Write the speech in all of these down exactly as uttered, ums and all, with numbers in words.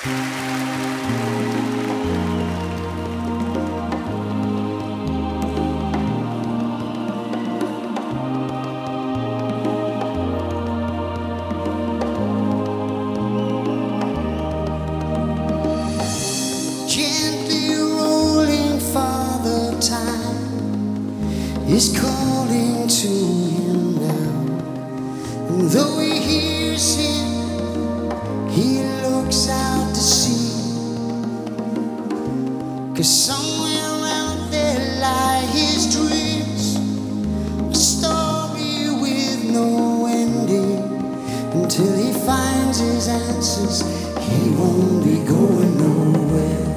Is calling to him now. And though he hears him, he looks out to sea. 'Cause somewhere out there lie his dreams, a story with no ending. Until he finds his answers, he won't be going nowhere.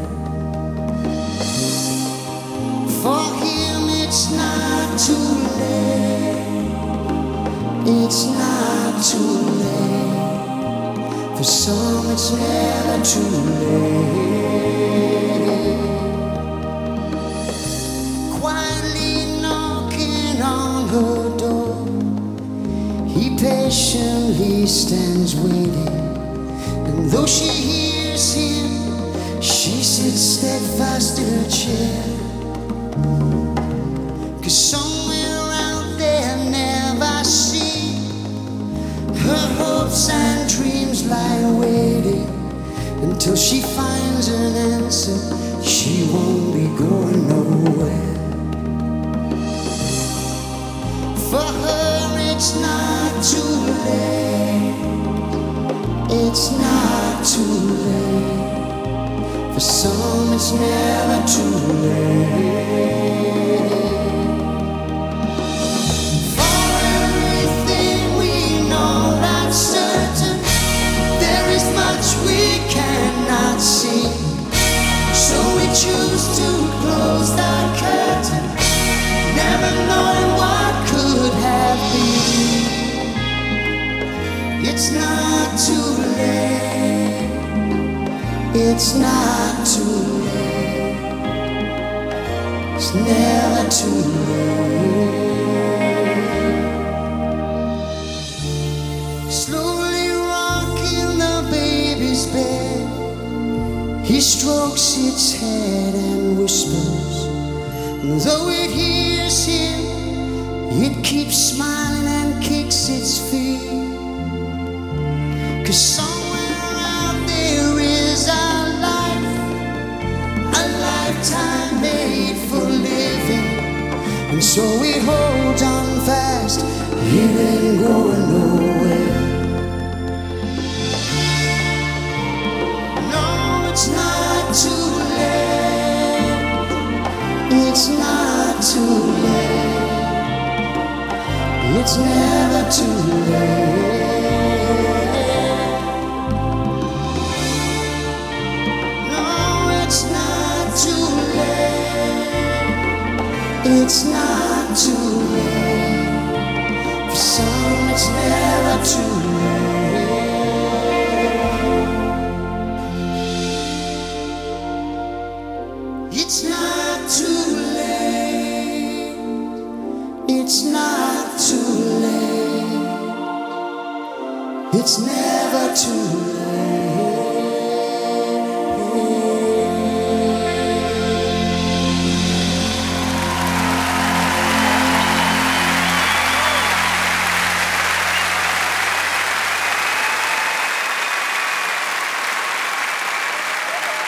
For him it's not too late, it's not too late. For some it's never too late. Quietly knocking on her door, he patiently stands waiting. And though she hears him, she sits steadfast in her chair. 'Cause somewhere out there never seen, her hopes and dreams lie waiting. Until she finds an answer, she won't be going nowhere. For her it's not too late, it's not too late. For some it's never too late. See, so we choose to close the curtain, never knowing what could have been. It's not too late, it's not too late, it's never too late. Slowly rocking the baby's bed, he strokes its head and whispers. And though it hears him, it keeps smiling and kicks its feet. 'Cause somewhere out there is a life, a lifetime made for living. And so it holds on fast, it ain't going nowhere. It's not too late, it's not too late, it's never too late. No, it's not too late, it's not too late. For some it's never too late. It's not too late, it's not too late, it's never too late.